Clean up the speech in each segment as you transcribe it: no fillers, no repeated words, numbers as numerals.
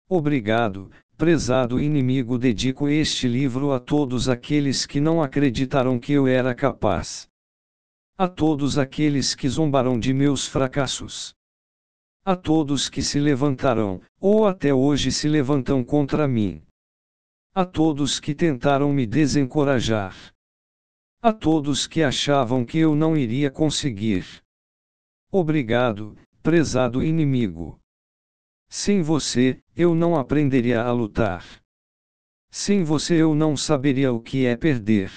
Obrigado, prezado inimigo. Dedico este livro a todos aqueles que não acreditaram que eu era capaz. A todos aqueles que zombaram de meus fracassos. A todos que se levantaram, ou até hoje se levantam contra mim. A todos que tentaram me desencorajar. A todos que achavam que eu não iria conseguir. Obrigado, prezado inimigo. Sem você, eu não aprenderia a lutar. Sem você eu não saberia o que é perder.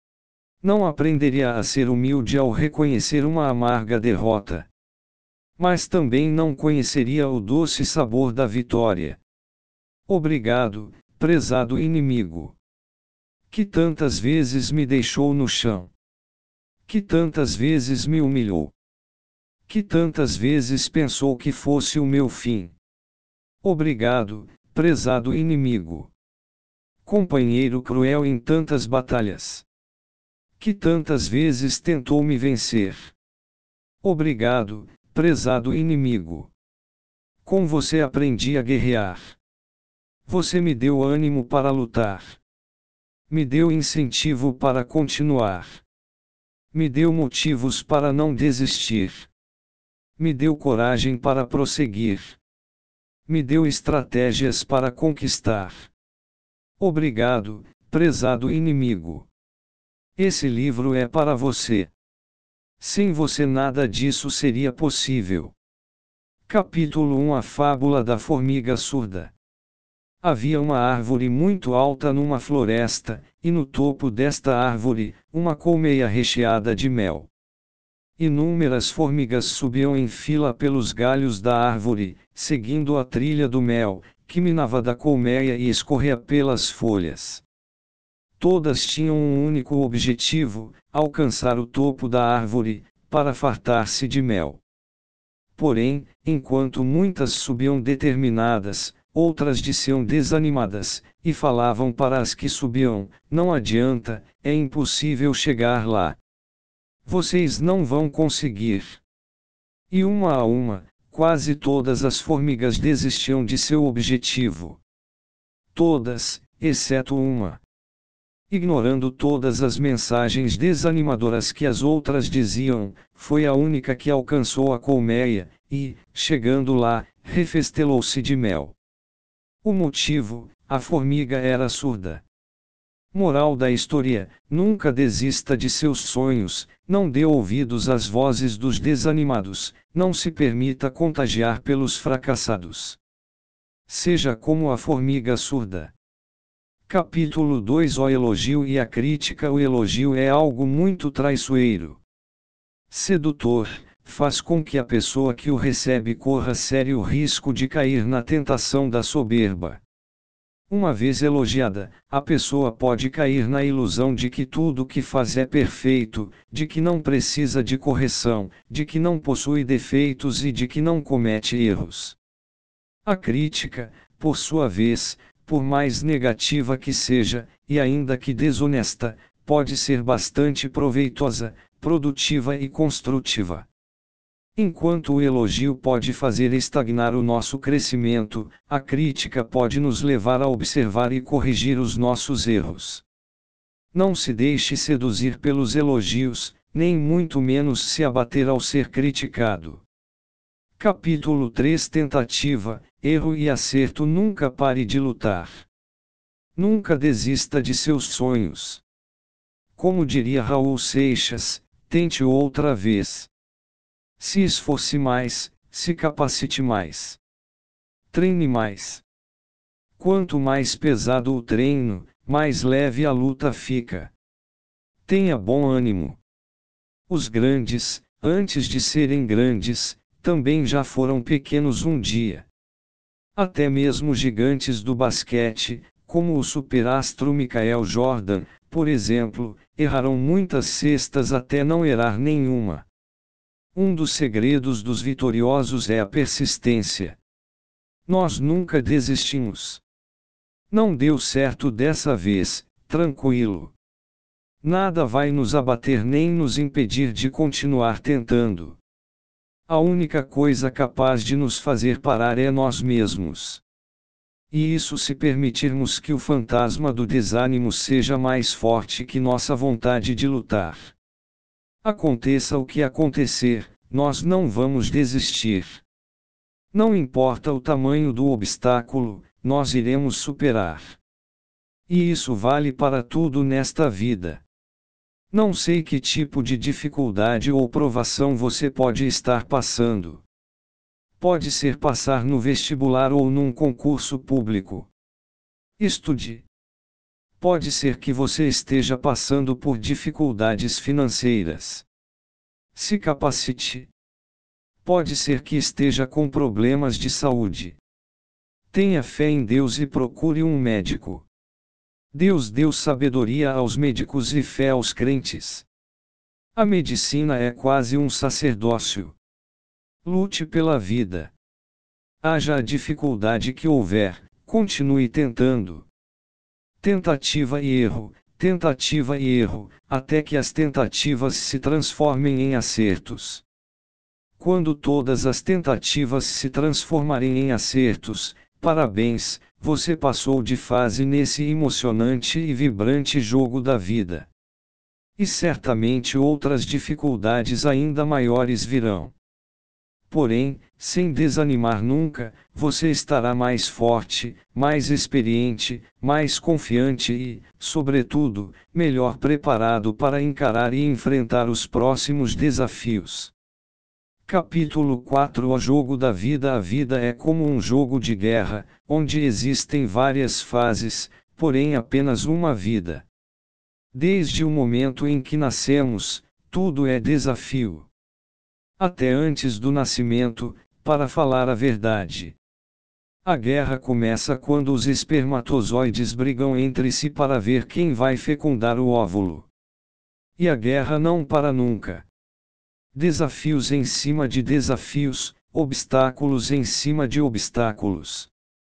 Não aprenderia a ser humilde ao reconhecer uma amarga derrota. Mas também não conheceria o doce sabor da vitória. Obrigado, prezado inimigo. Que tantas vezes me deixou no chão. Que tantas vezes me humilhou. Que tantas vezes pensou que fosse o meu fim. Obrigado, prezado inimigo. Companheiro cruel em tantas batalhas. Que tantas vezes tentou me vencer. Obrigado, prezado inimigo. Com você aprendi a guerrear. Você me deu ânimo para lutar. Me deu incentivo para continuar. Me deu motivos para não desistir. Me deu coragem para prosseguir. Me deu estratégias para conquistar. Obrigado, prezado inimigo. Esse livro é para você. Sem você nada disso seria possível. Capítulo 1. A fábula da formiga surda. Havia uma árvore muito alta numa floresta, e no topo desta árvore, uma colmeia recheada de mel. Inúmeras formigas subiam em fila pelos galhos da árvore, seguindo a trilha do mel, que minava da colmeia e escorria pelas folhas. Todas tinham um único objetivo: alcançar o topo da árvore, para fartar-se de mel. Porém, enquanto muitas subiam determinadas, outras desciam desanimadas, e falavam para as que subiam: não adianta, é impossível chegar lá. Vocês não vão conseguir. E uma a uma, quase todas as formigas desistiam de seu objetivo. Todas, exceto uma. Ignorando todas as mensagens desanimadoras que as outras diziam, foi a única que alcançou a colmeia, e, chegando lá, refestelou-se de mel. O motivo: a formiga era surda. Moral da história: nunca desista de seus sonhos, não dê ouvidos às vozes dos desanimados, não se permita contagiar pelos fracassados. Seja como a formiga surda. Capítulo 2. O elogio e a crítica. O elogio é algo muito traiçoeiro. Sedutor, faz com que a pessoa que o recebe corra sério risco de cair na tentação da soberba. Uma vez elogiada, a pessoa pode cair na ilusão de que tudo o que faz é perfeito, de que não precisa de correção, de que não possui defeitos e de que não comete erros. A crítica, por sua vez, por mais negativa que seja, e ainda que desonesta, pode ser bastante proveitosa, produtiva e construtiva. Enquanto o elogio pode fazer estagnar o nosso crescimento, a crítica pode nos levar a observar e corrigir os nossos erros. Não se deixe seduzir pelos elogios, nem muito menos se abater ao ser criticado. Capítulo 3. Tentativa, erro e acerto. Nunca pare de lutar. Nunca desista de seus sonhos. Como diria Raul Seixas, tente outra vez. Se esforce mais, se capacite mais. Treine mais. Quanto mais pesado o treino, mais leve a luta fica. Tenha bom ânimo. Os grandes, antes de serem grandes, também já foram pequenos um dia. Até mesmo gigantes do basquete, como o superastro Michael Jordan, por exemplo, erraram muitas cestas até não errar nenhuma. Um dos segredos dos vitoriosos é a persistência. Nós nunca desistimos. Não deu certo dessa vez, tranquilo. Nada vai nos abater nem nos impedir de continuar tentando. A única coisa capaz de nos fazer parar é nós mesmos. E isso se permitirmos que o fantasma do desânimo seja mais forte que nossa vontade de lutar. Aconteça o que acontecer, nós não vamos desistir. Não importa o tamanho do obstáculo, nós iremos superar. E isso vale para tudo nesta vida. Não sei que tipo de dificuldade ou provação você pode estar passando. Pode ser passar no vestibular ou num concurso público. Estude. Pode ser que você esteja passando por dificuldades financeiras. Se capacite. Pode ser que esteja com problemas de saúde. Tenha fé em Deus e procure um médico. Deus deu sabedoria aos médicos e fé aos crentes. A medicina é quase um sacerdócio. Lute pela vida. Haja a dificuldade que houver, continue tentando. Tentativa e erro, até que as tentativas se transformem em acertos. Quando todas as tentativas se transformarem em acertos, parabéns, você passou de fase nesse emocionante e vibrante jogo da vida. E certamente outras dificuldades ainda maiores virão. Porém, sem desanimar nunca, você estará mais forte, mais experiente, mais confiante e, sobretudo, melhor preparado para encarar e enfrentar os próximos desafios. Capítulo 4 O jogo da vida. A vida é como um jogo de guerra, onde existem várias fases, porém apenas uma vida. Desde o momento em que nascemos, tudo é desafio. Até antes do nascimento, para falar a verdade. A guerra começa quando os espermatozoides brigam entre si para ver quem vai fecundar o óvulo. E a guerra não para nunca. Desafios em cima de desafios, obstáculos em cima de obstáculos.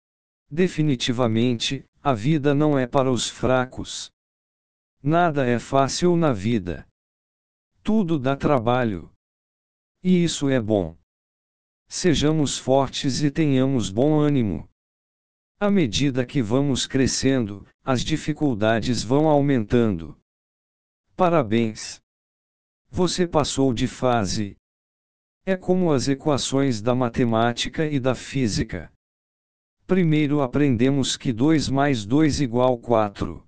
Definitivamente, a vida não é para os fracos. Nada é fácil na vida. Tudo dá trabalho. E isso é bom. Sejamos fortes e tenhamos bom ânimo. À medida que vamos crescendo, as dificuldades vão aumentando. Parabéns! Você passou de fase. É como as equações da matemática e da física. Primeiro aprendemos que 2 mais 2 igual 4.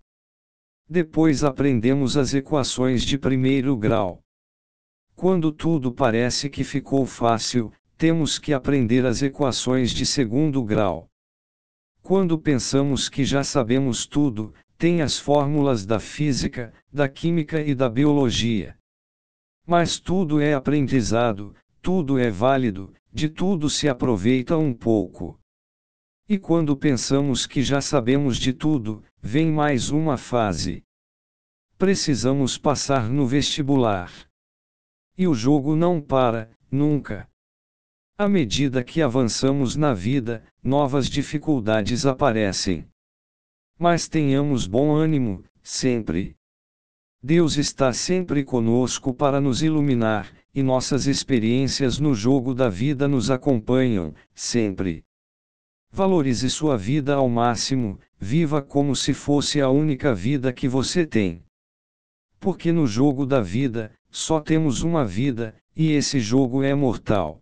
Depois aprendemos as equações de primeiro grau. Quando tudo parece que ficou fácil, temos que aprender as equações de segundo grau. Quando pensamos que já sabemos tudo, tem as fórmulas da física, da química e da biologia. Mas tudo é aprendizado, tudo é válido, de tudo se aproveita um pouco. E quando pensamos que já sabemos de tudo, vem mais uma fase. Precisamos passar no vestibular. E o jogo não para, nunca. À medida que avançamos na vida, novas dificuldades aparecem. Mas tenhamos bom ânimo, sempre. Deus está sempre conosco para nos iluminar, e nossas experiências no jogo da vida nos acompanham, sempre. Valorize sua vida ao máximo, viva como se fosse a única vida que você tem. Porque no jogo da vida, só temos uma vida, e esse jogo é mortal.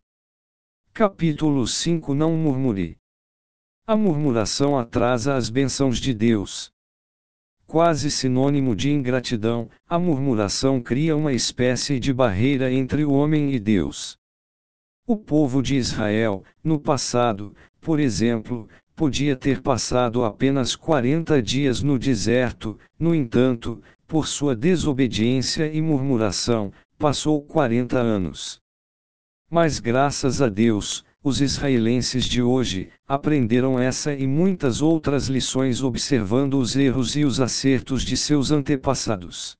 Capítulo 5 Não murmure. A murmuração atrasa as bênçãos de Deus. Quase sinônimo de ingratidão, a murmuração cria uma espécie de barreira entre o homem e Deus. O povo de Israel, no passado, por exemplo, podia ter passado apenas 40 dias no deserto, no entanto, por sua desobediência e murmuração, passou 40 anos. Mas graças a Deus, os israelenses de hoje, aprenderam essa e muitas outras lições observando os erros e os acertos de seus antepassados.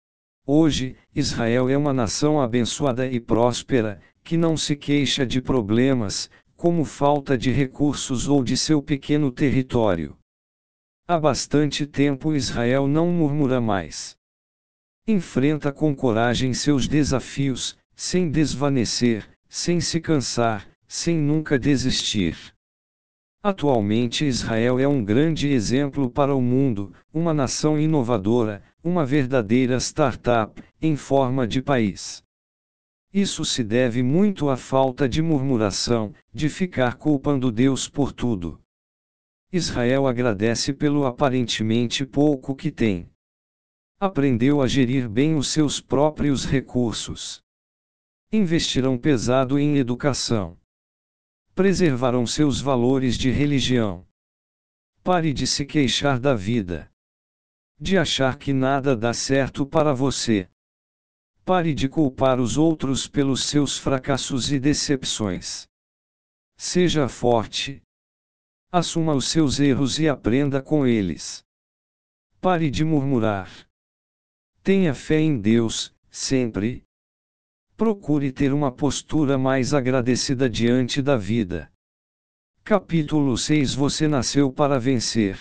Hoje, Israel é uma nação abençoada e próspera, que não se queixa de problemas, como falta de recursos ou de seu pequeno território. Há bastante tempo Israel não murmura mais. Enfrenta com coragem seus desafios, sem desvanecer, sem se cansar, sem nunca desistir. Atualmente Israel é um grande exemplo para o mundo, uma nação inovadora, uma verdadeira startup, em forma de país. Isso se deve muito à falta de murmuração, de ficar culpando Deus por tudo. Israel agradece pelo aparentemente pouco que tem. Aprendeu a gerir bem os seus próprios recursos. Investirão pesado em educação. Preservarão seus valores de religião. Pare de se queixar da vida. De achar que nada dá certo para você. Pare de culpar os outros pelos seus fracassos e decepções. Seja forte. Assuma os seus erros e aprenda com eles. Pare de murmurar. Tenha fé em Deus, sempre. Procure ter uma postura mais agradecida diante da vida. Capítulo 6 Você nasceu para vencer.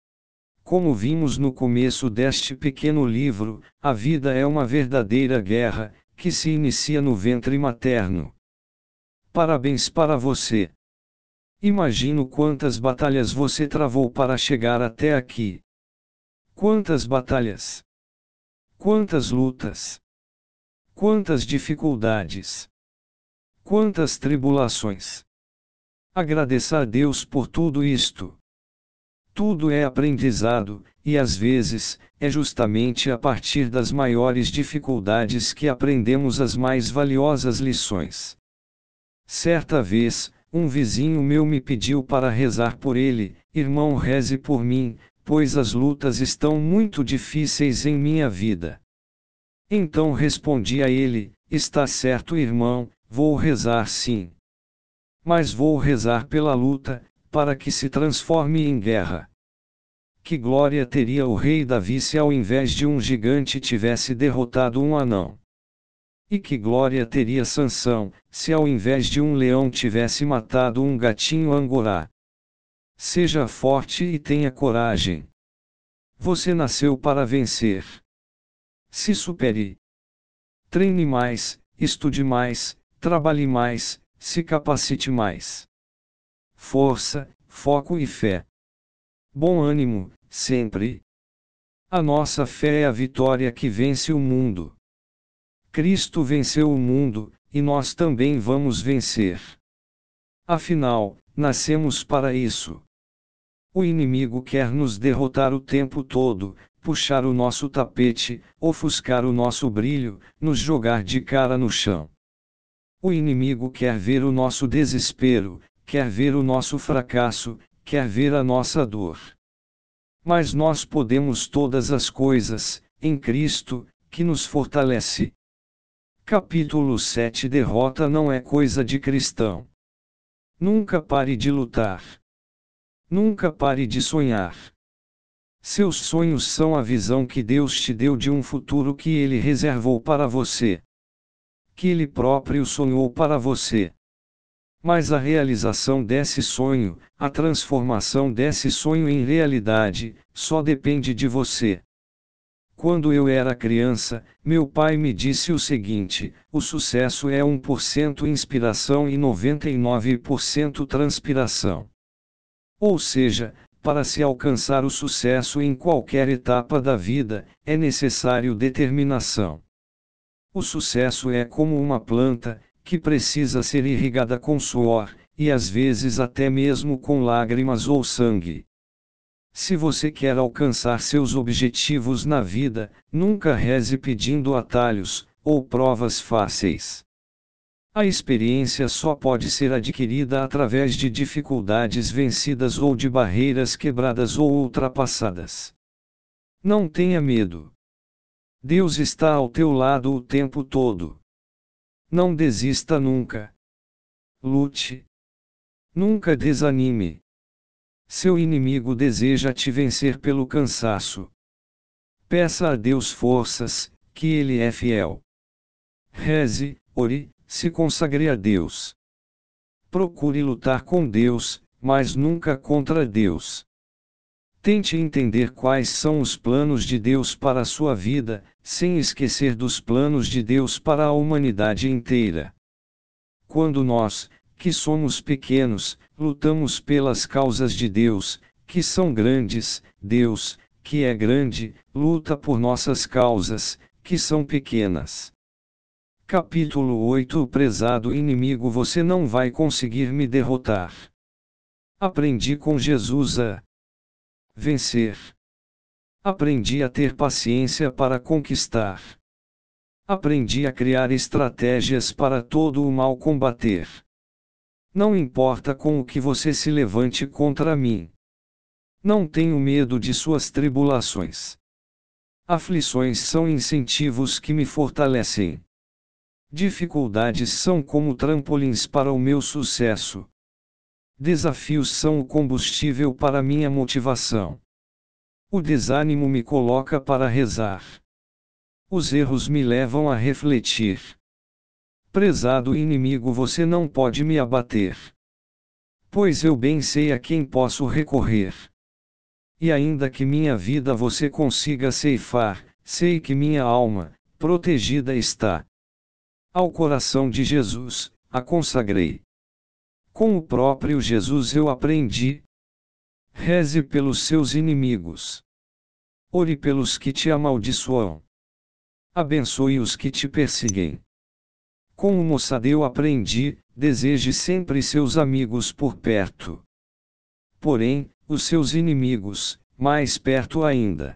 Como vimos no começo deste pequeno livro, a vida é uma verdadeira guerra, que se inicia no ventre materno. Parabéns para você. Imagino quantas batalhas você travou para chegar até aqui. Quantas batalhas! Quantas lutas! Quantas dificuldades! Quantas tribulações! Agradeça a Deus por tudo isto. Tudo é aprendizado, e às vezes, é justamente a partir das maiores dificuldades que aprendemos as mais valiosas lições. Certa vez, um vizinho meu me pediu para rezar por ele: irmão, reze por mim, pois as lutas estão muito difíceis em minha vida. Então respondi a ele: está certo, irmão, vou rezar sim. Mas vou rezar pela luta, para que se transforme em guerra. Que glória teria o rei Davi se ao invés de um gigante tivesse derrotado um anão? E que glória teria Sansão, se ao invés de um leão tivesse matado um gatinho angorá? Seja forte e tenha coragem. Você nasceu para vencer. Se supere. Treine mais, estude mais, trabalhe mais, se capacite mais. Força, foco e fé. Bom ânimo, sempre. A nossa fé é a vitória que vence o mundo. Cristo venceu o mundo, e nós também vamos vencer. Afinal, nascemos para isso. O inimigo quer nos derrotar o tempo todo, puxar o nosso tapete, ofuscar o nosso brilho, nos jogar de cara no chão. O inimigo quer ver o nosso desespero, quer ver o nosso fracasso, quer ver a nossa dor. Mas nós podemos todas as coisas, em Cristo, que nos fortalece. Capítulo 7 Derrota não é coisa de cristão. Nunca pare de lutar. Nunca pare de sonhar. Seus sonhos são a visão que Deus te deu de um futuro que Ele reservou para você. Que Ele próprio sonhou para você. Mas a realização desse sonho, a transformação desse sonho em realidade, só depende de você. Quando eu era criança, meu pai me disse o seguinte: o sucesso é 1% inspiração e 99% transpiração. Ou seja, para se alcançar o sucesso em qualquer etapa da vida, é necessário determinação. O sucesso é como uma planta, que precisa ser irrigada com suor, e às vezes até mesmo com lágrimas ou sangue. Se você quer alcançar seus objetivos na vida, nunca reze pedindo atalhos, ou provas fáceis. A experiência só pode ser adquirida através de dificuldades vencidas ou de barreiras quebradas ou ultrapassadas. Não tenha medo. Deus está ao teu lado o tempo todo. Não desista nunca. Lute. Nunca desanime. Seu inimigo deseja te vencer pelo cansaço. Peça a Deus forças, que Ele é fiel. Reze, ore, se consagre a Deus. Procure lutar com Deus, mas nunca contra Deus. Tente entender quais são os planos de Deus para a sua vida, sem esquecer dos planos de Deus para a humanidade inteira. Quando nós, que somos pequenos, lutamos pelas causas de Deus, que são grandes, Deus, que é grande, luta por nossas causas, que são pequenas. Capítulo 8 Prezado inimigo, você não vai conseguir me derrotar. Aprendi com Jesus a vencer. Aprendi a ter paciência para conquistar. Aprendi a criar estratégias para todo o mal combater. Não importa com o que você se levante contra mim. Não tenho medo de suas tribulações. Aflições são incentivos que me fortalecem. Dificuldades são como trampolins para o meu sucesso. Desafios são o combustível para minha motivação. O desânimo me coloca para rezar. Os erros me levam a refletir. Prezado inimigo, você não pode me abater. Pois eu bem sei a quem posso recorrer. E ainda que minha vida você consiga ceifar, sei que minha alma, protegida está. Ao coração de Jesus, a consagrei. Com o próprio Jesus eu aprendi. Reze pelos seus inimigos. Ore pelos que te amaldiçoam. Abençoe os que te perseguem. Com o Mossad eu aprendi, deseje sempre seus amigos por perto. Porém, os seus inimigos, mais perto ainda.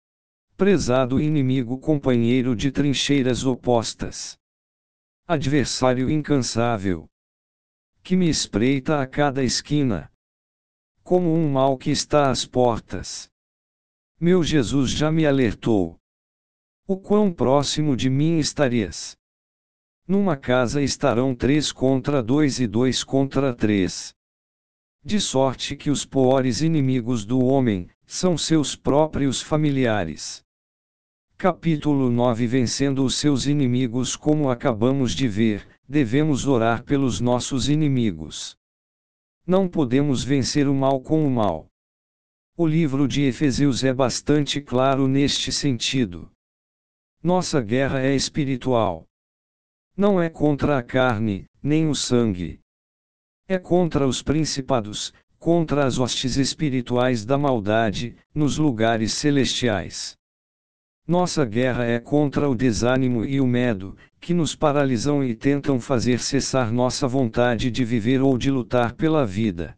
Prezado inimigo, companheiro de trincheiras opostas. Adversário incansável. Que me espreita a cada esquina. Como um mal que está às portas. Meu Jesus já me alertou. O quão próximo de mim estarias? Numa casa estarão 3 contra 2 e 2 contra 3. De sorte que os piores inimigos do homem, são seus próprios familiares. Capítulo 9 Vencendo os seus inimigos. Como acabamos de ver, devemos orar pelos nossos inimigos. Não podemos vencer o mal com o mal. O livro de Efésios é bastante claro neste sentido. Nossa guerra é espiritual. Não é contra a carne, nem o sangue. É contra os principados, contra as hostes espirituais da maldade, nos lugares celestiais. Nossa guerra é contra o desânimo e o medo, que nos paralisam e tentam fazer cessar nossa vontade de viver ou de lutar pela vida.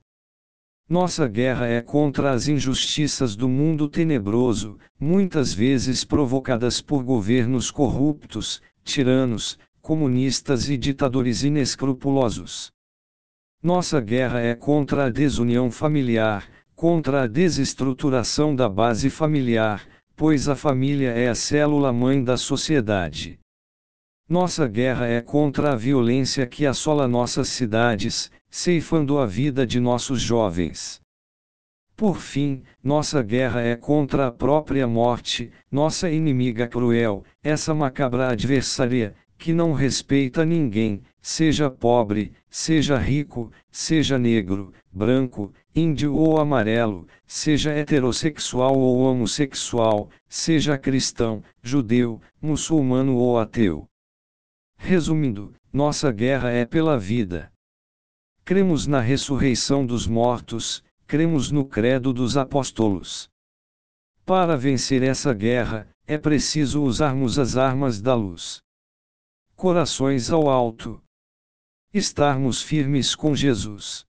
Nossa guerra é contra as injustiças do mundo tenebroso, muitas vezes provocadas por governos corruptos, tiranos, comunistas e ditadores inescrupulosos. Nossa guerra é contra a desunião familiar, contra a desestruturação da base familiar, pois a família é a célula-mãe da sociedade. Nossa guerra é contra a violência que assola nossas cidades, ceifando a vida de nossos jovens. Por fim, nossa guerra é contra a própria morte, nossa inimiga cruel, essa macabra adversária, que não respeita ninguém, seja pobre, seja rico, seja negro, branco, índio ou amarelo, seja heterossexual ou homossexual, seja cristão, judeu, muçulmano ou ateu. Resumindo, nossa guerra é pela vida. Cremos na ressurreição dos mortos, cremos no credo dos apóstolos. Para vencer essa guerra, é preciso usarmos as armas da luz. Corações ao alto. Estarmos firmes com Jesus.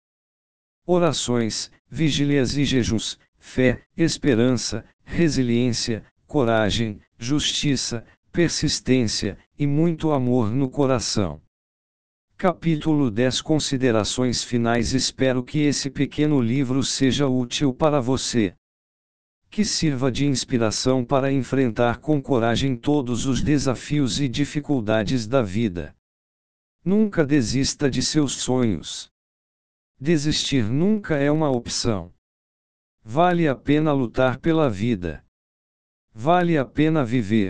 Orações, vigílias e jejuns, fé, esperança, resiliência, coragem, justiça, persistência, e muito amor no coração. Capítulo 10 Considerações finais. Espero que esse pequeno livro seja útil para você. Que sirva de inspiração para enfrentar com coragem todos os desafios e dificuldades da vida. Nunca desista de seus sonhos. Desistir nunca é uma opção. Vale a pena lutar pela vida. Vale a pena viver.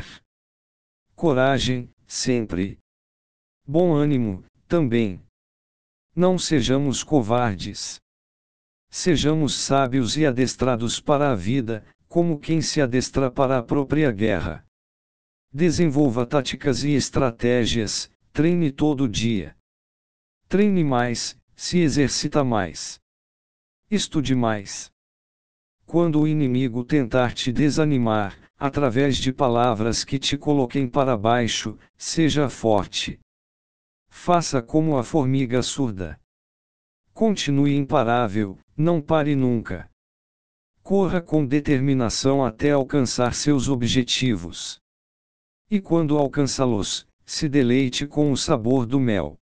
Coragem, sempre. Bom ânimo, também. Não sejamos covardes. Sejamos sábios e adestrados para a vida, como quem se adestra para a própria guerra. Desenvolva táticas e estratégias, treine todo dia. Treine mais, Se exercita mais. Estude mais. Quando o inimigo tentar te desanimar, através de palavras que te coloquem para baixo, seja forte. Faça como a formiga surda. Continue imparável, não pare nunca. Corra com determinação até alcançar seus objetivos. E quando alcançá-los, se deleite com o sabor do mel.